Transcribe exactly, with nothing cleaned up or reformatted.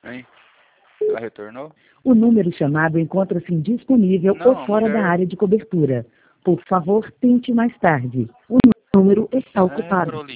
Hein? Ela retornou? O número chamado encontra-se indisponível Não, ou fora mulher... da área de cobertura. Por favor, tente mais tarde. O número está É, ocupado. Carolina.